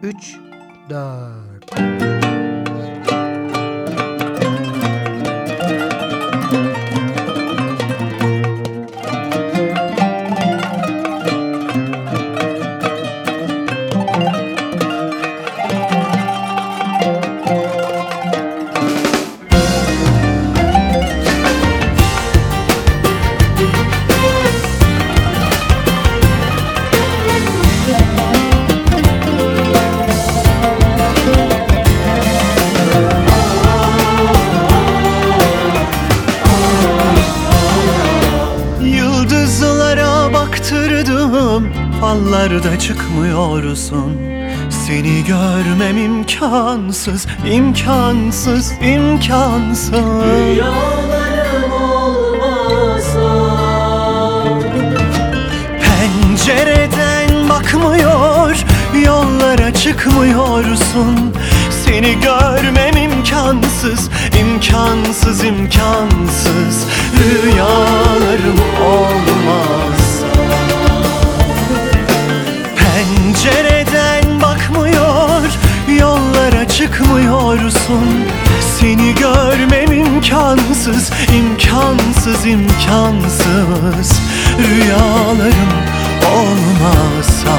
3, 4. Yıldızlara baktırdım, fallarda çıkmıyorsun. Seni görmem imkansız, imkansız, imkansız. Rüyalarım olmasa, Pencereden bakmıyor, yollara çıkmıyorsun. Seni görmem imkansız, imkansız, imkansız. Rüyalarım olmazsa. Pencereden bakmıyor, yollara çıkmıyorsun. Seni görmem imkansız, imkansız, imkansız. Rüyalarım olmazsa.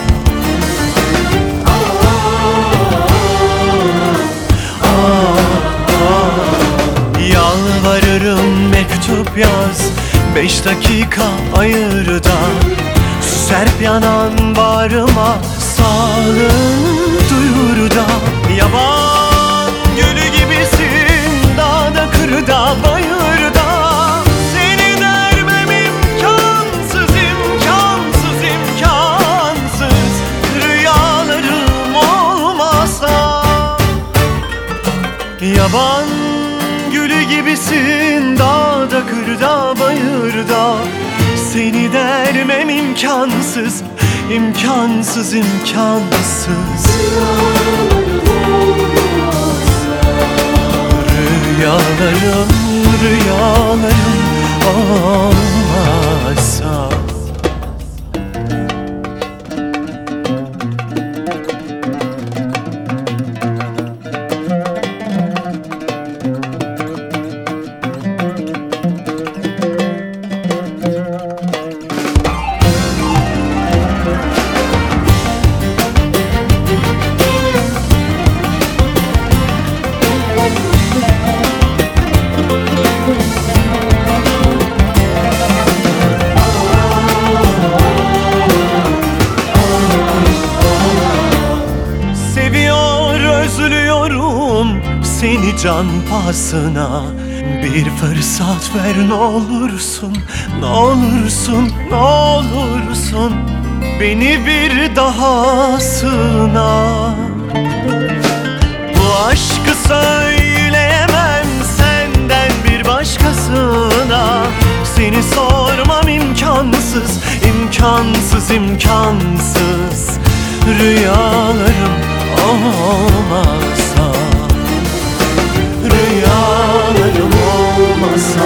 Yalvarırım mektup yaz, 5 dakika ayır da. Serp yanan bağrıma, sağlığını duyur da. Yaban gülü gibisin, dağda kırda bayırda. Seni dermem imkansız, imkansız, imkansız. Rüyalarım olmasa. Yaban gülü gibisin, dağda kırda bayırda. Seni dermem imkansız, imkansız, imkansız. Rüyalarım, rüyalarım olmazsa. Özlüyorum seni can pahasına. Bir fırsat ver ne olursun, ne olursun, ne olursun. Beni bir daha sığına. Bu aşkı söyleyemem senden bir başkasına. Seni sormam imkansız, imkansız, imkansız. Rüyalarım olmasa, rüyalarım olmasa.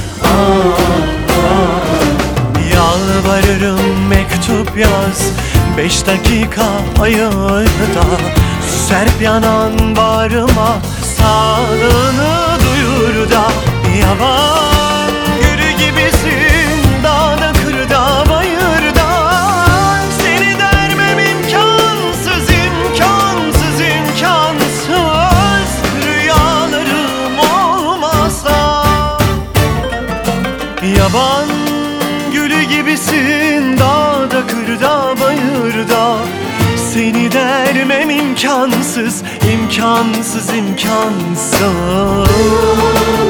Yalvarırım mektup yaz, 5 dakika ayır da. Serp yanan bağrıma, sağlığını duyur da. Yaban gülü gibisin, dağda kırda bayırda. Seni dermem imkansız, imkansız, imkansız. Rüyalarım olmasa. Yaban gülü gibisin, dağda kırda bayırda. Seni dermem imkansız, imkansız, imkansız.